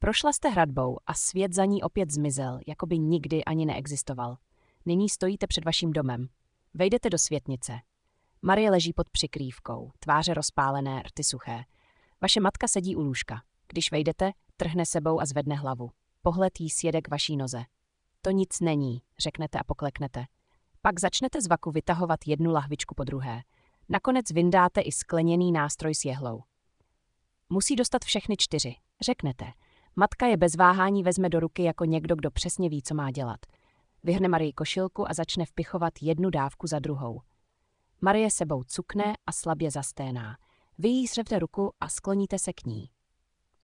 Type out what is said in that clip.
Prošla jste hradbou a svět za ní opět zmizel, jako by nikdy ani neexistoval. Nyní stojíte před vaším domem. Vejdete do světnice. Marie leží pod přikrývkou, tváře rozpálené, rty suché. Vaše matka sedí u lůžka. Když vejdete, trhne sebou a zvedne hlavu. Pohled jí sjede k vaší noze. To nic není, řeknete a pokleknete. Pak začnete z vaku vytahovat jednu lahvičku po druhé. Nakonec vyndáte i skleněný nástroj s jehlou. Musí dostat všechny 4, řeknete. Matka je bez váhání vezme do ruky jako někdo, kdo přesně ví, co má dělat. Vyhrne Marii košilku a začne vpichovat jednu dávku za druhou. Marie sebou cukne a slabě zasténá. Vy jí zřevte ruku a skloníte se k ní.